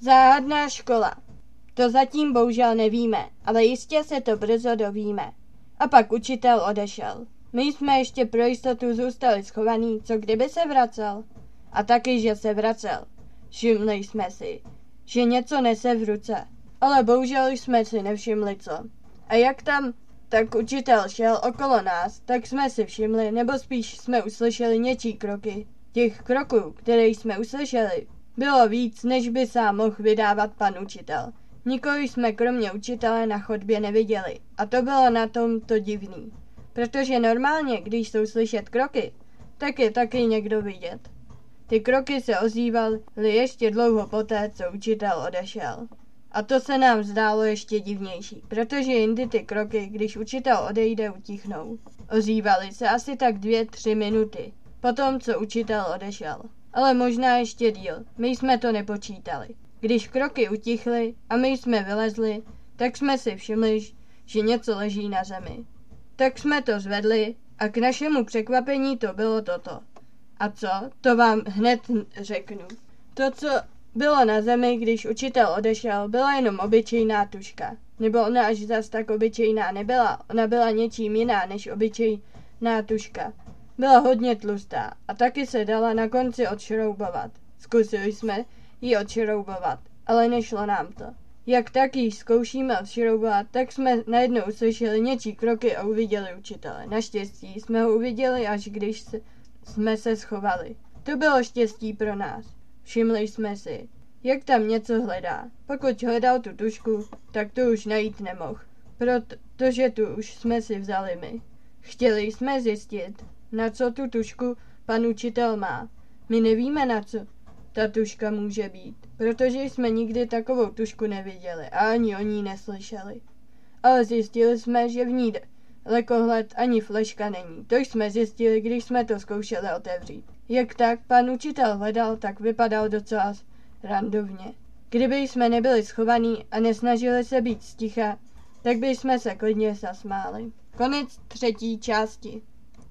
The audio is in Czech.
Záhadná škola. To zatím bohužel nevíme, ale jistě se to brzo dovíme. A pak učitel odešel. My jsme ještě pro jistotu zůstali schovaní, co kdyby se vracel. A taky, že se vracel. Všimli jsme si, že něco nese v ruce. Ale bohužel jsme si nevšimli co. A jak tam tak učitel šel okolo nás, tak jsme si všimli, nebo spíš jsme uslyšeli něčí kroky. Těch kroků, které jsme uslyšeli, bylo víc, než by sám mohl vydávat pan učitel. Nikoho jsme kromě učitele na chodbě neviděli. A to bylo na tom to divný. Protože normálně, když jsou slyšet kroky, tak je taky někdo vidět. Ty kroky se ozývaly ještě dlouho poté, co učitel odešel. A to se nám zdálo ještě divnější, protože jindy ty kroky, když učitel odejde, utichnou. Ozývaly se asi tak 2-3 minuty, potom co učitel odešel. Ale možná ještě díl, my jsme to nepočítali. Když kroky utichly a my jsme vylezli, tak jsme si všimli, že něco leží na zemi. Tak jsme to zvedli a k našemu překvapení to bylo toto. A co? To vám hned řeknu. To, co bylo na zemi, když učitel odešel, byla jenom obyčejná tužka. Nebo ona až zas tak obyčejná nebyla. Ona byla něčím jiná než obyčejná tužka. Byla hodně tlustá a taky se dala na konci odšroubovat. Zkusili jsme ji odšroubovat, ale nešlo nám to. Jak tak ji zkoušíme odšroubovat, tak jsme najednou uslyšeli něčí kroky a uviděli učitele. Naštěstí jsme ho uviděli, až když jsme se schovali. To bylo štěstí pro nás. Všimli jsme si, jak tam něco hledá. Pokud hledal tu tužku, tak to už najít nemohl, protože tu už jsme si vzali my. Chtěli jsme zjistit, na co tu tužku pan učitel má. My nevíme, na co ta tužka může být, protože jsme nikdy takovou tužku neviděli a ani o ní neslyšeli. Ale zjistili jsme, že v ní dalekohled ani fleška není. To jsme zjistili, když jsme to zkoušeli otevřít. Jak tak pan učitel hledal, tak vypadal docela randovně. Kdyby jsme nebyli schovaní a nesnažili se být sticha, tak by jsme se klidně zasmáli. Konec 3. části.